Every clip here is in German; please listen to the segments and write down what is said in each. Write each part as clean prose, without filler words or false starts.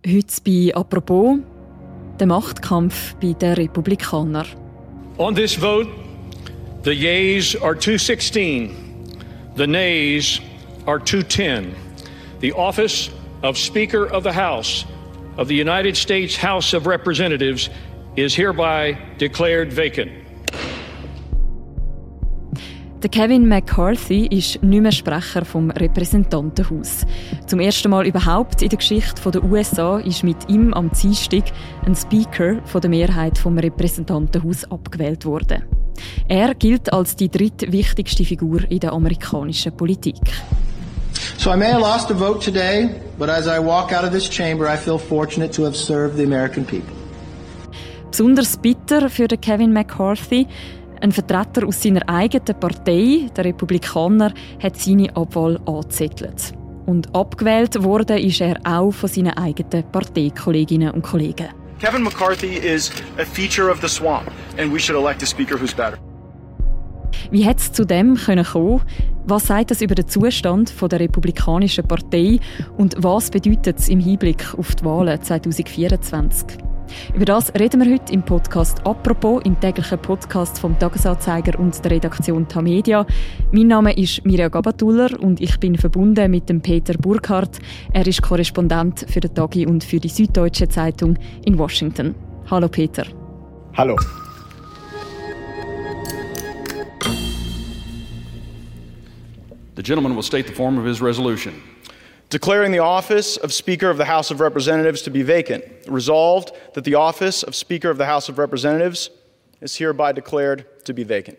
Heute bei «Apropos» der Machtkampf bei den Republikanern. On this vote, the yeas are 216, the nays are 210. The office of Speaker of the House of the United States House of Representatives is hereby declared vacant. Der Kevin McCarthy ist nicht mehr Sprecher vom Repräsentantenhaus. Zum ersten Mal überhaupt in der Geschichte der USA ist mit ihm am Dienstag ein Speaker von der Mehrheit vom Repräsentantenhaus abgewählt worden. Er gilt als die drittwichtigste Figur in der amerikanischen Politik. So I may have lost a vote today, but as I walk out of this chamber, I feel fortunate to have served the American people. Besonders bitter für den Kevin McCarthy. Ein Vertreter aus seiner eigenen Partei, der Republikaner, hat seine Abwahl angezettelt. Und abgewählt worden ist er auch von seinen eigenen Parteikolleginnen und Kollegen. Kevin McCarthy is a feature of the swamp, and we should elect a speaker who's better. Wie hätte es zu dem kommen können? Was sagt das über den Zustand der Republikanischen Partei und was bedeutet es im Hinblick auf die Wahlen 2024? Über das reden wir heute im Podcast «Apropos», im täglichen Podcast vom «Tagesanzeiger» und der Redaktion Tamedia. Mein Name ist Mirja Gabatuller und ich bin verbunden mit dem Peter Burkhardt. Er ist Korrespondent für den Tagi und für die Süddeutsche Zeitung in Washington. Hallo Peter. Hallo. The gentleman will state the form of his resolution. Declaring the office of Speaker of the House of Representatives to be vacant. Resolved that the office of Speaker of the House of Representatives is hereby declared to be vacant.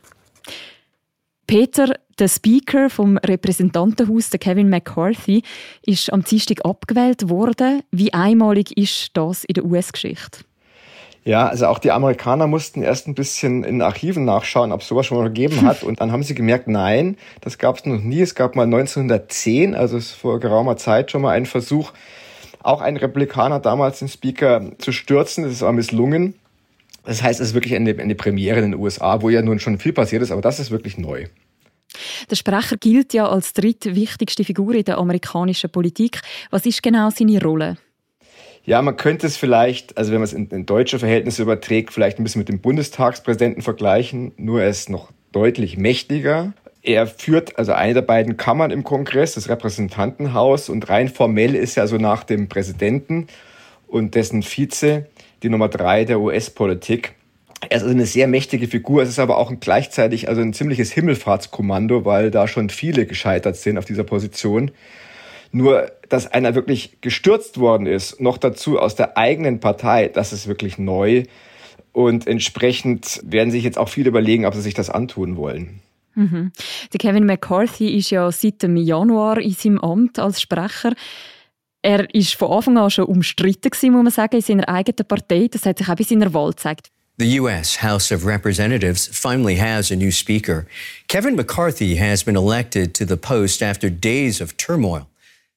Peter, der Speaker vom Repräsentantenhaus, der Kevin McCarthy, ist am Dienstag abgewählt worden. Wie einmalig ist das in der US-Geschichte? Ja, also auch die Amerikaner mussten erst ein bisschen in Archiven nachschauen, ob es sowas schon mal gegeben hat. Und dann haben sie gemerkt, nein, das gab es noch nie. Es gab mal 1910, also vor geraumer Zeit schon mal einen Versuch, auch einen Republikaner damals den Speaker zu stürzen. Das ist aber misslungen. Das heißt, es ist wirklich eine Premiere in den USA, wo ja nun schon viel passiert ist, aber das ist wirklich neu. Der Sprecher gilt ja als drittwichtigste Figur in der amerikanischen Politik. Was ist genau seine Rolle? Ja, man könnte es vielleicht, also wenn man es in deutsche Verhältnisse überträgt, vielleicht ein bisschen mit dem Bundestagspräsidenten vergleichen, nur er ist noch deutlich mächtiger. Er führt also eine der beiden Kammern im Kongress, das Repräsentantenhaus, und rein formell ist er also nach dem Präsidenten und dessen Vize die Nummer 3 der US-Politik. Er ist also eine sehr mächtige Figur, es ist aber auch gleichzeitig also ein ziemliches Himmelfahrtskommando, weil da schon viele gescheitert sind auf dieser Position. Nur, dass einer wirklich gestürzt worden ist, noch dazu aus der eigenen Partei, das ist wirklich neu. Und entsprechend werden sich jetzt auch viele überlegen, ob sie sich das antun wollen. Mhm. Der Kevin McCarthy ist ja seit dem Januar in seinem Amt als Sprecher. Er ist von Anfang an schon umstritten gewesen, muss man sagen, in seiner eigenen Partei. Das hat sich auch bei seiner Wahl gezeigt. The U.S. House of Representatives finally has a new speaker. Kevin McCarthy has been elected to the post after days of turmoil.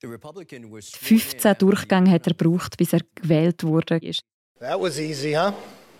15 Durchgänge hat er gebraucht, bis er gewählt wurde. That was easy, huh?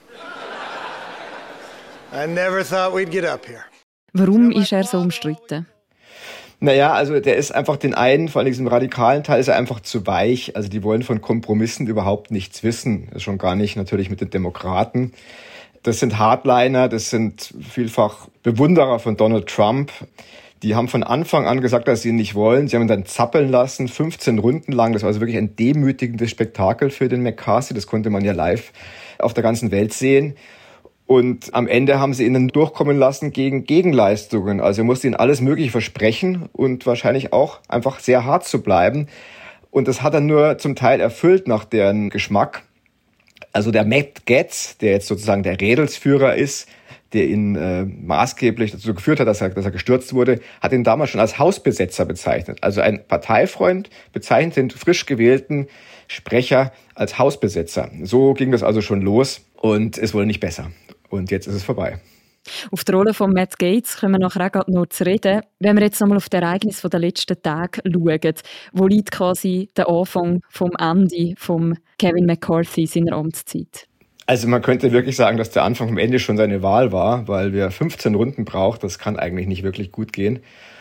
I never thought we'd get up here. Warum ist er so umstritten? Naja, also der ist einfach den einen, vor allem diesem radikalen Teil, ist er einfach zu weich. Also die wollen von Kompromissen überhaupt nichts wissen. Das schon gar nicht natürlich mit den Demokraten. Das sind Hardliner, das sind vielfach Bewunderer von Donald Trump. Die haben von Anfang an gesagt, dass sie ihn nicht wollen. Sie haben ihn dann zappeln lassen, 15 Runden lang. Das war also wirklich ein demütigendes Spektakel für den McCarthy. Das konnte man ja live auf der ganzen Welt sehen. Und am Ende haben sie ihn dann durchkommen lassen gegen Gegenleistungen. Also er musste ihnen alles Mögliche versprechen und wahrscheinlich auch einfach sehr hart zu bleiben. Und das hat er nur zum Teil erfüllt nach deren Geschmack. Also der Matt Gaetz, der jetzt sozusagen der Rädelsführer ist, der ihn maßgeblich dazu geführt hat, dass er gestürzt wurde, hat ihn damals schon als Hausbesetzer bezeichnet. Also ein Parteifreund bezeichnet den frisch gewählten Sprecher als Hausbesetzer. So ging das also schon los und es wurde nicht besser. Und jetzt ist es vorbei. Auf die Rolle von Matt Gaetz kommen wir nachher auch noch zu reden. Wenn wir jetzt nochmal auf die Ereignisse der letzten Tage schauen, wo liegt quasi der Anfang vom Ende von Kevin McCarthy seiner Amtszeit? Also man könnte wirklich sagen, dass der Anfang vom Ende schon seine Wahl war, weil wer 15 Runden braucht, das kann eigentlich nicht wirklich gut gehen.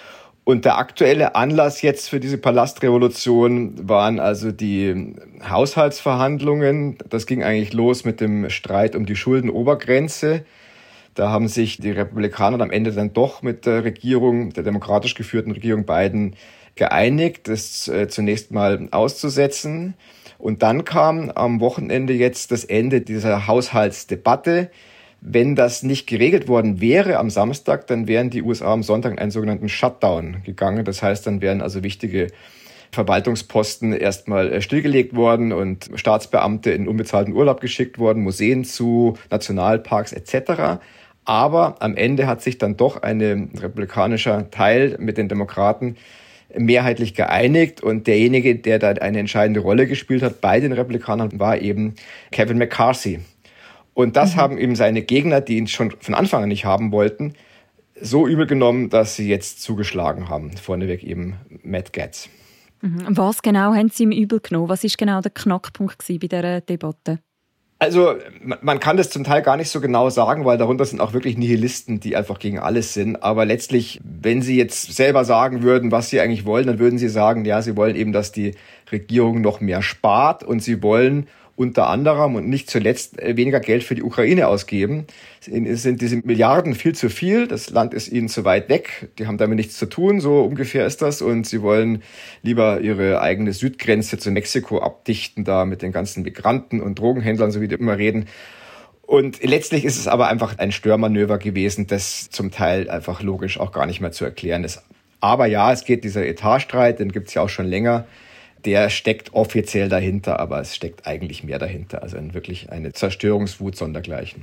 Und der aktuelle Anlass jetzt für diese Palastrevolution waren also die Haushaltsverhandlungen. Das ging eigentlich los mit dem Streit um die Schuldenobergrenze. Da haben sich die Republikaner am Ende dann doch mit der Regierung, der demokratisch geführten Regierung Biden, geeinigt, das zunächst mal auszusetzen. Und dann kam am Wochenende jetzt das Ende dieser Haushaltsdebatte. Wenn das nicht geregelt worden wäre am Samstag, dann wären die USA am Sonntag in einen sogenannten Shutdown gegangen. Das heißt, dann wären also wichtige Verwaltungsposten erstmal stillgelegt worden und Staatsbeamte in unbezahlten Urlaub geschickt worden, Museen zu, Nationalparks etc. Aber am Ende hat sich dann doch ein republikanischer Teil mit den Demokraten mehrheitlich geeinigt. Und derjenige, der da eine entscheidende Rolle gespielt hat bei den Republikanern, war eben Kevin McCarthy. Und das haben eben seine Gegner, die ihn schon von Anfang an nicht haben wollten, so übel genommen, dass sie jetzt zugeschlagen haben. Vorneweg eben Matt Gaetz. Was genau haben sie ihm übel genommen? Was ist genau der Knackpunkt bei dieser Debatte? Also man kann das zum Teil gar nicht so genau sagen, weil darunter sind auch wirklich Nihilisten, die einfach gegen alles sind. Aber letztlich, wenn sie jetzt selber sagen würden, was sie eigentlich wollen, dann würden sie sagen, ja, sie wollen eben, dass die Regierung noch mehr spart und sie wollen unter anderem und nicht zuletzt weniger Geld für die Ukraine ausgeben. Es sind diese Milliarden viel zu viel, das Land ist ihnen zu weit weg, die haben damit nichts zu tun, so ungefähr ist das. Und sie wollen lieber ihre eigene Südgrenze zu Mexiko abdichten, da mit den ganzen Migranten und Drogenhändlern, so wie die immer reden. Und letztlich ist es aber einfach ein Störmanöver gewesen, das zum Teil einfach logisch auch gar nicht mehr zu erklären ist. Aber ja, es geht dieser Etatstreit, den gibt's ja auch schon länger. Der steckt offiziell dahinter, aber es steckt eigentlich mehr dahinter. Also wirklich eine Zerstörungswut sondergleichen.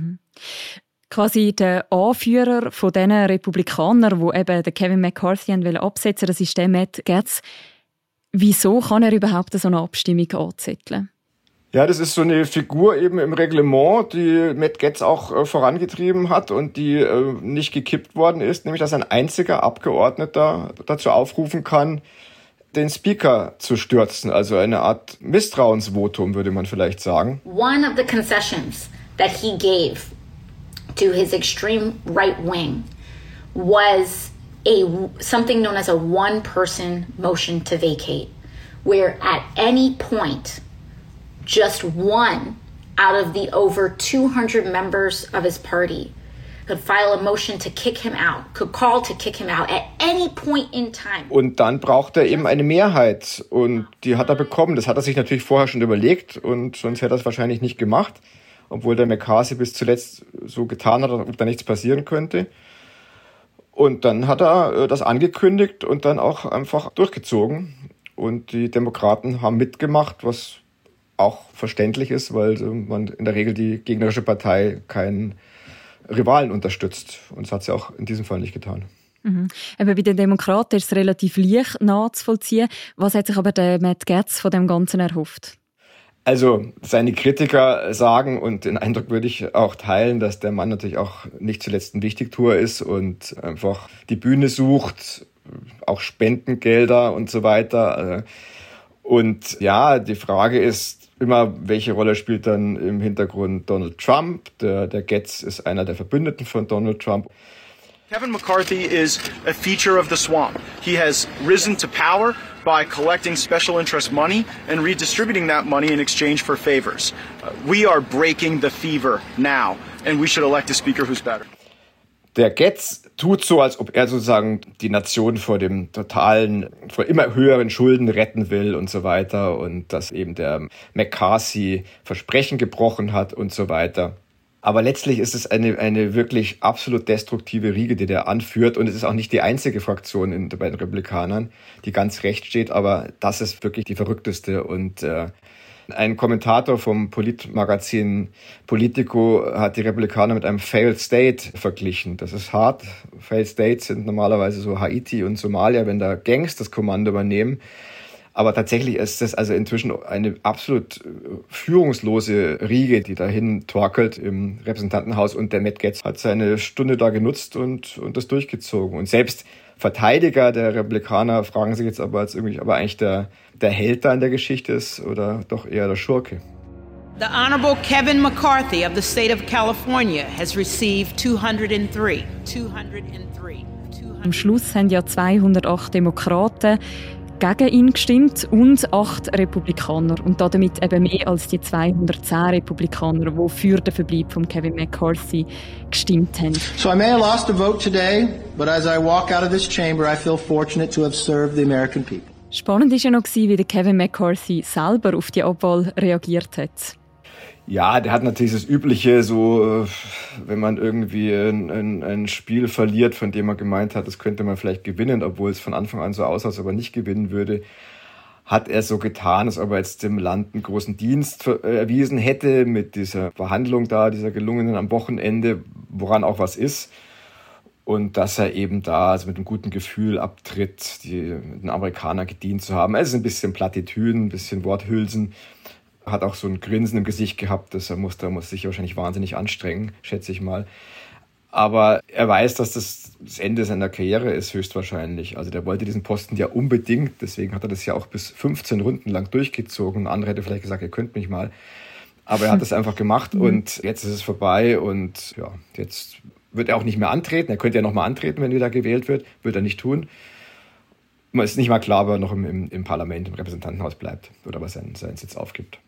Quasi der Anführer von diesen Republikanern, die eben den Kevin McCarthy absetzen wollen, das ist der Matt Gaetz. Wieso kann er überhaupt so eine Abstimmung anzetteln? Ja, das ist so eine Figur eben im Reglement, die Matt Gaetz auch vorangetrieben hat und die nicht gekippt worden ist, nämlich dass ein einziger Abgeordneter dazu aufrufen kann, den Speaker zu stürzen, also eine Art Misstrauensvotum, würde man vielleicht sagen. One of the concessions that he gave to his extreme right wing was something known as a one-person motion to vacate, where at any point, just one out of the over 200 members of his party could file a motion to kick him out, could call to kick him out at any point in time. Und dann braucht er eben eine Mehrheit und die hat er bekommen. Das hat er sich natürlich vorher schon überlegt und sonst hätte er es wahrscheinlich nicht gemacht, obwohl der McCarthy bis zuletzt so getan hat, als ob da nichts passieren könnte. Und dann hat er das angekündigt und dann auch einfach durchgezogen. Und die Demokraten haben mitgemacht, was auch verständlich ist, weil man in der Regel die gegnerische Partei keinen Rivalen unterstützt. Und das hat sie auch in diesem Fall nicht getan. Eben bei den Demokraten ist es relativ leicht nachzuvollziehen. Was hat sich aber der Matt Gaetz von dem Ganzen erhofft? Also seine Kritiker sagen, und den Eindruck würde ich auch teilen, dass der Mann natürlich auch nicht zuletzt ein Wichtigtuer ist und einfach die Bühne sucht, auch Spendengelder und so weiter. Und ja, die Frage ist immer, welche Rolle spielt dann im Hintergrund Donald Trump? Der Gaetz ist einer der Verbündeten von Donald Trump. Kevin McCarthy is a feature of the swamp. He has risen to power by collecting special interest money and redistributing that money in exchange for favors. We are breaking the fever now, and we should elect a speaker who's better. Der Gaetz tut so, als ob er sozusagen die Nation vor immer höheren Schulden retten will und so weiter und dass eben der McCarthy Versprechen gebrochen hat und so weiter. Aber letztlich ist es eine wirklich absolut destruktive Riege, die der anführt. Und es ist auch nicht die einzige Fraktion bei den Republikanern, die ganz recht steht. Aber das ist wirklich die verrückteste. Und ein Kommentator vom Politmagazin Politico hat die Republikaner mit einem Failed State verglichen. Das ist hart. Failed States sind normalerweise so Haiti und Somalia, wenn da Gangs das Kommando übernehmen. Aber tatsächlich ist das also inzwischen eine absolut führungslose Riege, die dahin torkelt im Repräsentantenhaus. Und der Matt Gaetz hat seine Stunde da genutzt und das durchgezogen. Und selbst Verteidiger der Republikaner fragen sich jetzt aber, aber eigentlich der Held da in der Geschichte ist oder doch eher der Schurke. The Honorable Kevin McCarthy of the state of California has received 203 Am Schluss haben ja 208 Demokraten gegen ihn gestimmt und 8 Republikaner. Und damit eben mehr als die 210 Republikaner, die für den Verbleib von Kevin McCarthy gestimmt haben. So I may have lost a vote today, but as I walk out of this chamber, I feel fortunate to have served the American people. Spannend war ja noch, wie der Kevin McCarthy selber auf die Abwahl reagiert hat. Ja, der hat natürlich das Übliche, so wenn man irgendwie ein Spiel verliert, von dem man gemeint hat, das könnte man vielleicht gewinnen, obwohl es von Anfang an so aussah, als ob er nicht gewinnen würde, hat er so getan, als ob er jetzt dem Land einen großen Dienst erwiesen hätte mit dieser Verhandlung da, dieser gelungenen am Wochenende, woran auch was ist. Und dass er eben da also mit einem guten Gefühl abtritt, den Amerikanern gedient zu haben. Es ist ein bisschen Plattitüden, ein bisschen Worthülsen. Hat auch so ein Grinsen im Gesicht gehabt, er muss sich wahrscheinlich wahnsinnig anstrengen, schätze ich mal. Aber er weiß, dass das Ende seiner Karriere ist, höchstwahrscheinlich. Also der wollte diesen Posten ja unbedingt, deswegen hat er das ja auch bis 15 Runden lang durchgezogen. Ein anderer hätte vielleicht gesagt, ihr könnt mich mal. Aber er hat das einfach gemacht und jetzt ist es vorbei und ja, jetzt wird er auch nicht mehr antreten. Er könnte ja noch mal antreten, wenn wieder gewählt wird, wird er nicht tun. Es ist nicht mal klar, ob er noch im Parlament, im Repräsentantenhaus bleibt oder ob er seinen Sitz aufgibt.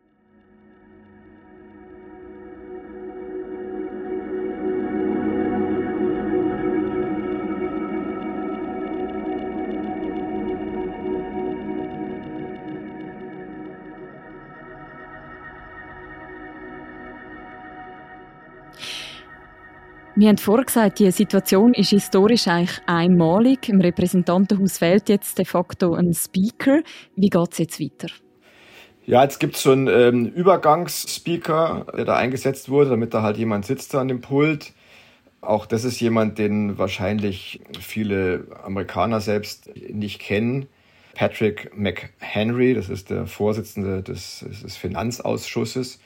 Wir haben vorher gesagt, die Situation ist historisch eigentlich einmalig. Im Repräsentantenhaus wählt jetzt de facto ein Speaker. Wie geht es jetzt weiter? Ja, jetzt gibt es so einen Übergangsspeaker, der da eingesetzt wurde, damit da halt jemand sitzt da an dem Pult. Auch das ist jemand, den wahrscheinlich viele Amerikaner selbst nicht kennen. Patrick McHenry, das ist der Vorsitzende des Finanzausschusses.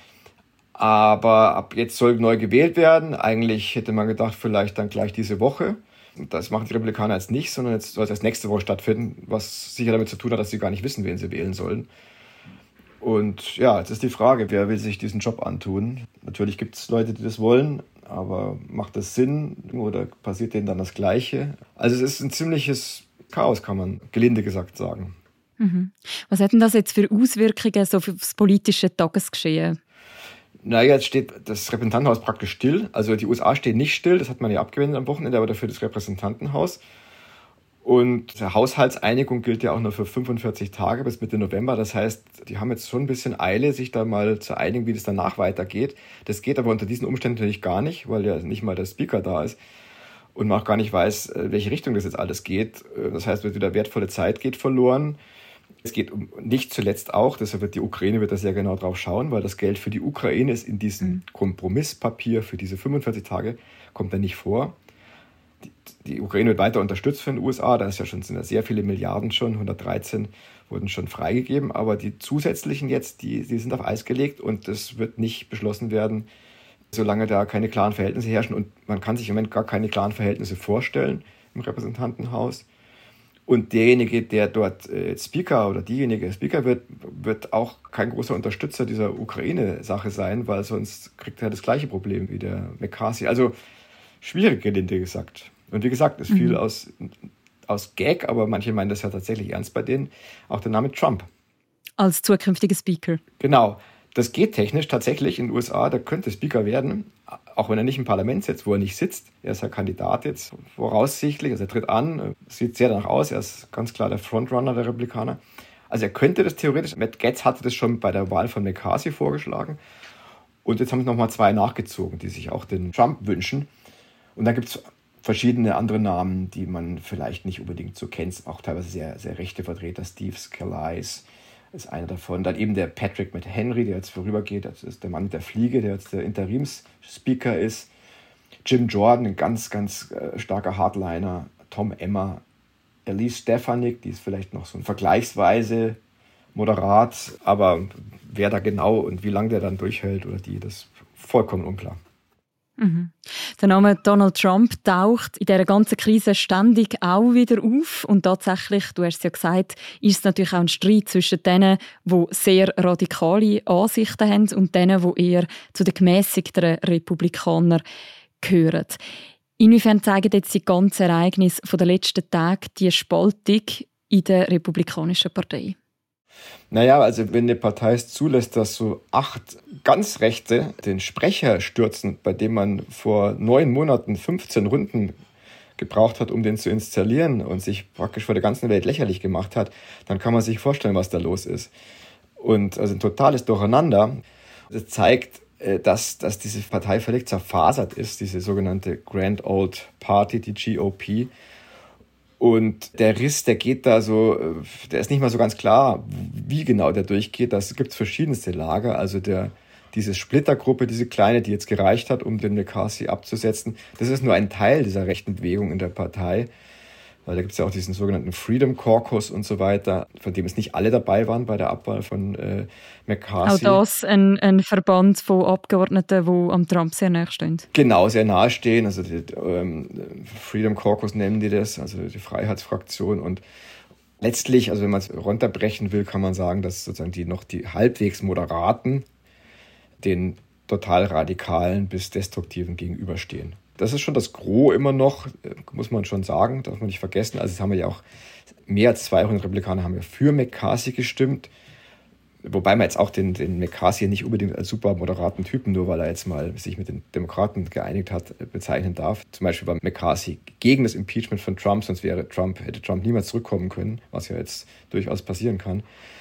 Aber ab jetzt soll neu gewählt werden. Eigentlich hätte man gedacht, vielleicht dann gleich diese Woche. Das machen die Republikaner jetzt nicht, sondern jetzt soll es erst nächste Woche stattfinden, was sicher damit zu tun hat, dass sie gar nicht wissen, wen sie wählen sollen. Und ja, jetzt ist die Frage, wer will sich diesen Job antun? Natürlich gibt es Leute, die das wollen, aber macht das Sinn oder passiert denen dann das Gleiche? Also es ist ein ziemliches Chaos, kann man gelinde gesagt sagen. Mhm. Was hat denn das jetzt für Auswirkungen so für das politische Tagesgeschehen? Naja, jetzt steht das Repräsentantenhaus praktisch still. Also die USA stehen nicht still, das hat man ja abgewendet am Wochenende, aber dafür das Repräsentantenhaus. Und die Haushaltseinigung gilt ja auch nur für 45 Tage bis Mitte November. Das heißt, die haben jetzt schon ein bisschen Eile, sich da mal zu einigen, wie das danach weitergeht. Das geht aber unter diesen Umständen natürlich gar nicht, weil ja nicht mal der Speaker da ist und man auch gar nicht weiß, in welche Richtung das jetzt alles geht. Das heißt, wieder wertvolle Zeit geht verloren. Es geht nicht zuletzt auch, deshalb wird die Ukraine da sehr genau drauf schauen, weil das Geld für die Ukraine ist in diesem Kompromisspapier für diese 45 Tage, kommt da nicht vor. Die Ukraine wird weiter unterstützt von den USA, sind ja sehr viele Milliarden schon, 113 wurden schon freigegeben, aber die zusätzlichen jetzt, die sind auf Eis gelegt und das wird nicht beschlossen werden, solange da keine klaren Verhältnisse herrschen und man kann sich im Moment gar keine klaren Verhältnisse vorstellen im Repräsentantenhaus. Und derjenige, der dort Speaker oder diejenige Speaker wird auch kein großer Unterstützer dieser Ukraine-Sache sein, weil sonst kriegt er das gleiche Problem wie der McCarthy. Also schwierig, gelinde gesagt. Und wie gesagt, ist viel aus Gag, aber manche meinen das ja tatsächlich ernst bei denen. Auch der Name Trump. Als zukünftiger Speaker. Genau. Das geht technisch tatsächlich in den USA, da könnte Speaker werden, auch wenn er nicht im Parlament sitzt, wo er nicht sitzt. Er ist ja Kandidat jetzt voraussichtlich, also er tritt an, sieht sehr danach aus, er ist ganz klar der Frontrunner der Republikaner. Also er könnte das theoretisch, Matt Gaetz hatte das schon bei der Wahl von McCarthy vorgeschlagen und jetzt haben es nochmal 2 nachgezogen, die sich auch den Trump wünschen. Und dann gibt es verschiedene andere Namen, die man vielleicht nicht unbedingt so kennt, auch teilweise sehr, sehr rechte Vertreter, Steve Scalise ist einer davon. Dann eben der Patrick McHenry, der jetzt vorübergeht, das ist der Mann mit der Fliege, der jetzt der Interimsspeaker ist. Jim Jordan, ein ganz, ganz starker Hardliner. Tom Emmer, Elise Stefanik, die ist vielleicht noch so ein vergleichsweise moderat, aber wer da genau und wie lange der dann durchhält oder die, das ist vollkommen unklar. Mhm. Der Name Donald Trump taucht in dieser ganzen Krise ständig auch wieder auf. Und tatsächlich, du hast es ja gesagt, ist es natürlich auch ein Streit zwischen denen, die sehr radikale Ansichten haben und denen, die eher zu den gemässigteren Republikanern gehören. Inwiefern zeigen jetzt die ganzen Ereignisse der letzten Tage die Spaltung in der Republikanischen Partei? Naja, also wenn eine Partei es zulässt, dass so 8 ganz Rechte den Sprecher stürzen, bei dem man vor 9 Monaten 15 Runden gebraucht hat, um den zu installieren und sich praktisch vor der ganzen Welt lächerlich gemacht hat, dann kann man sich vorstellen, was da los ist. Und also ein totales Durcheinander. Das zeigt, dass diese Partei völlig zerfasert ist, diese sogenannte Grand Old Party, die GOP. Und der Riss, der geht da so, der ist nicht mal so ganz klar, wie genau der durchgeht. Da gibt es verschiedenste Lager. Also diese Splittergruppe, diese kleine, die jetzt gereicht hat, um den McCarthy abzusetzen, das ist nur ein Teil dieser rechten Bewegung in der Partei. Weil da gibt es ja auch diesen sogenannten Freedom Caucus und so weiter, von dem es nicht alle dabei waren bei der Abwahl von McCarthy. Auch das ein Verband von Abgeordneten, die am Trump sehr nahe stehen. Genau, sehr nahe stehen. Also die Freedom Caucus nennen die das, also die Freiheitsfraktion. Und letztlich, also wenn man es runterbrechen will, kann man sagen, dass sozusagen die halbwegs Moderaten den total radikalen bis destruktiven gegenüberstehen. Das ist schon das Gros immer noch, muss man schon sagen, darf man nicht vergessen. Also es haben ja auch mehr als 200 Republikaner haben ja für McCarthy gestimmt. Wobei man jetzt auch den McCarthy nicht unbedingt als super moderaten Typen, nur weil er jetzt mal sich mit den Demokraten geeinigt hat, bezeichnen darf. Zum Beispiel war McCarthy gegen das Impeachment von Trump, sonst hätte Trump niemals zurückkommen können, was ja jetzt durchaus passieren kann.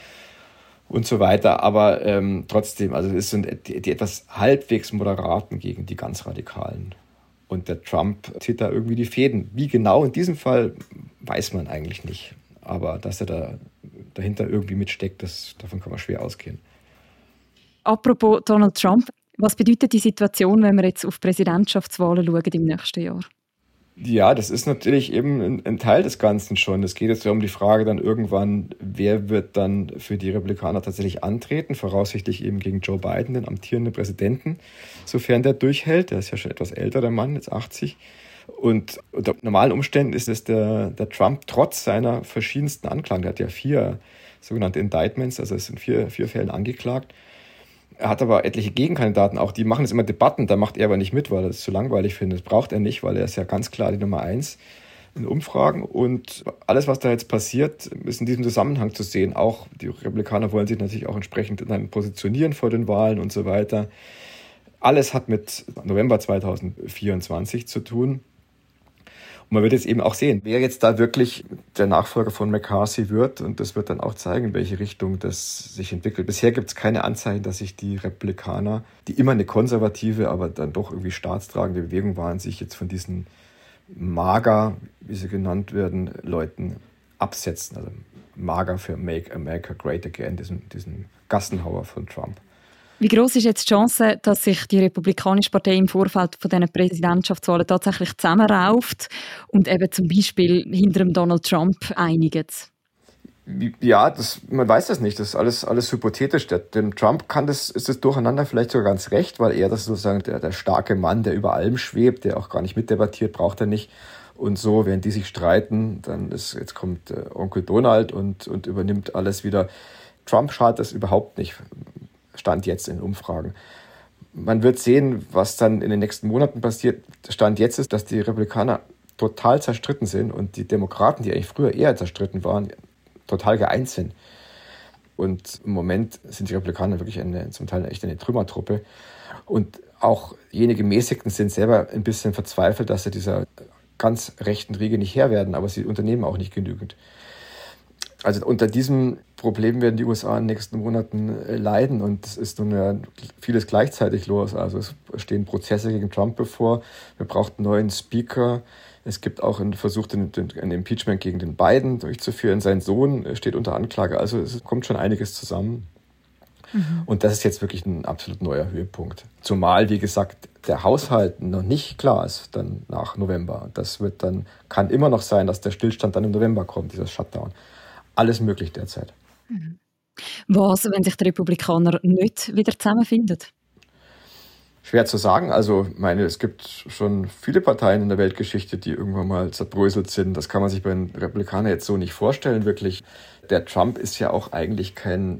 Und so weiter. Aber trotzdem, also es sind die etwas halbwegs Moderaten gegen die ganz Radikalen. Und der Trump zieht da irgendwie die Fäden. Wie genau in diesem Fall, weiß man eigentlich nicht. Aber dass er da dahinter irgendwie mitsteckt, davon kann man schwer ausgehen. Apropos Donald Trump, was bedeutet die Situation, wenn wir jetzt auf Präsidentschaftswahlen schauen im nächsten Jahr? Ja, das ist natürlich eben ein Teil des Ganzen schon. Es geht jetzt ja um die Frage dann irgendwann, wer wird dann für die Republikaner tatsächlich antreten, voraussichtlich eben gegen Joe Biden, den amtierenden Präsidenten, sofern der durchhält. Der ist ja schon etwas älter, der Mann, jetzt 80. Und unter normalen Umständen ist es der Trump trotz seiner verschiedensten Anklagen, der hat ja 4 sogenannte Indictments, also es sind 4 Fällen angeklagt. Er hat aber etliche Gegenkandidaten, auch die machen jetzt immer Debatten, da macht er aber nicht mit, weil er es zu langweilig findet. Das braucht er nicht, weil er ist ja ganz klar die Nummer 1 in Umfragen. Und alles, was da jetzt passiert, ist in diesem Zusammenhang zu sehen. Auch die Republikaner wollen sich natürlich auch entsprechend dann positionieren vor den Wahlen und so weiter. Alles hat mit November 2024 zu tun. Und man wird jetzt eben auch sehen, wer jetzt da wirklich der Nachfolger von McCarthy wird. Und das wird dann auch zeigen, in welche Richtung das sich entwickelt. Bisher gibt es keine Anzeichen, dass sich die Republikaner, die immer eine konservative, aber dann doch irgendwie staatstragende Bewegung waren, sich jetzt von diesen MAGA, wie sie genannt werden, Leuten absetzen. Also MAGA für Make America Great Again, diesen Gassenhauer von Trump. Wie groß ist jetzt die Chance, dass sich die Republikanische Partei im Vorfeld von diesen Präsidentschaftswahlen tatsächlich zusammenrauft und eben zum Beispiel hinter dem Donald Trump einigt? Ja, man weiß das nicht. Das ist alles hypothetisch. Dem Trump ist das Durcheinander vielleicht sogar ganz recht, weil er das sozusagen der starke Mann, der über allem schwebt, der auch gar nicht mitdebattiert, braucht er nicht. Und so, während die sich streiten, jetzt kommt Onkel Donald und übernimmt alles wieder. Trump schadet das überhaupt nicht. Stand jetzt in Umfragen. Man wird sehen, was dann in den nächsten Monaten passiert. Stand jetzt ist, dass die Republikaner total zerstritten sind und die Demokraten, die eigentlich früher eher zerstritten waren, total geeint sind. Und im Moment sind die Republikaner wirklich zum Teil echt eine Trümmertruppe. Und auch jene Gemäßigten sind selber ein bisschen verzweifelt, dass sie dieser ganz rechten Riege nicht Herr werden, aber sie unternehmen auch nicht genügend. Also unter diesem Problem werden die USA in den nächsten Monaten leiden und es ist nun ja vieles gleichzeitig los. Also es stehen Prozesse gegen Trump bevor, wir brauchen einen neuen Speaker. Es gibt auch einen Versuch, ein Impeachment gegen den Biden durchzuführen. Sein Sohn steht unter Anklage. Also es kommt schon einiges zusammen. Mhm. Und das ist jetzt wirklich ein absolut neuer Höhepunkt. Zumal, wie gesagt, der Haushalt noch nicht klar ist dann nach November. Kann immer noch sein, dass der Stillstand dann im November kommt, dieser Shutdown. Alles möglich derzeit. Was, wenn sich die Republikaner nicht wieder zusammenfinden? Schwer zu sagen. Also, es gibt schon viele Parteien in der Weltgeschichte, die irgendwann mal zerbröselt sind. Das kann man sich bei den Republikanern jetzt so nicht vorstellen, wirklich. Der Trump ist ja auch eigentlich kein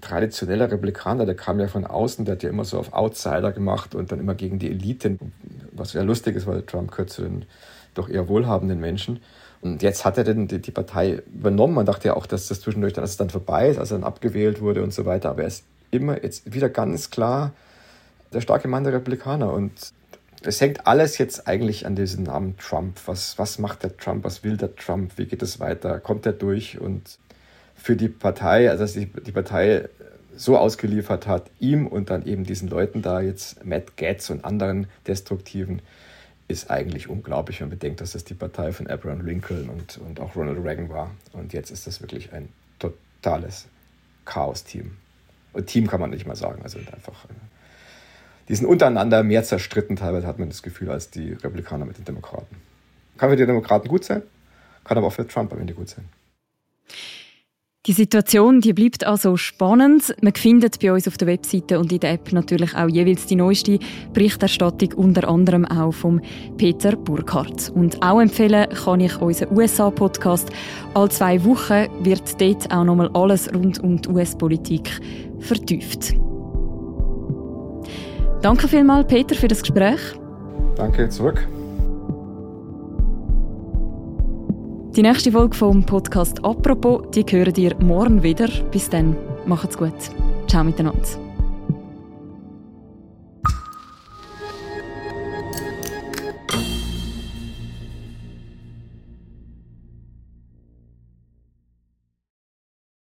traditioneller Republikaner. Der kam ja von außen, der hat ja immer so auf Outsider gemacht und dann immer gegen die Elite. was ja lustig ist, weil Trump gehört zu den doch eher wohlhabenden Menschen. Und jetzt hat er dann die Partei übernommen. Man dachte ja auch, dass das zwischendurch dass es dann vorbei ist, als er dann abgewählt wurde und so weiter. Aber er ist immer jetzt wieder ganz klar der starke Mann der Republikaner. Und es hängt alles jetzt eigentlich an diesem Namen Trump. Was macht der Trump? Was will der Trump? Wie geht es weiter? Kommt er durch? Und für die Partei, also dass die Partei so ausgeliefert hat, ihm und dann eben diesen Leuten da jetzt, Matt Gaetz und anderen Destruktiven, ist eigentlich unglaublich, wenn man bedenkt, dass das die Partei von Abraham Lincoln und auch Ronald Reagan war. Und jetzt ist das wirklich ein totales Chaos-Team. Und Team kann man nicht mal sagen. Also einfach, die sind untereinander mehr zerstritten. Teilweise hat man das Gefühl, als die Republikaner mit den Demokraten. Kann für die Demokraten gut sein, kann aber auch für Trump am Ende gut sein. Die Situation, die bleibt also spannend. Man findet bei uns auf der Webseite und in der App natürlich auch jeweils die neueste Berichterstattung, unter anderem auch vom Peter Burkhardt. Und auch empfehlen kann ich unseren USA-Podcast. Alle 2 Wochen wird dort auch nochmal alles rund um die US-Politik vertieft. Danke vielmals, Peter, für das Gespräch. Danke, zurück. Die nächste Folge vom Podcast «Apropos», die hören ihr morgen wieder. Bis dann, macht's gut. Ciao miteinander.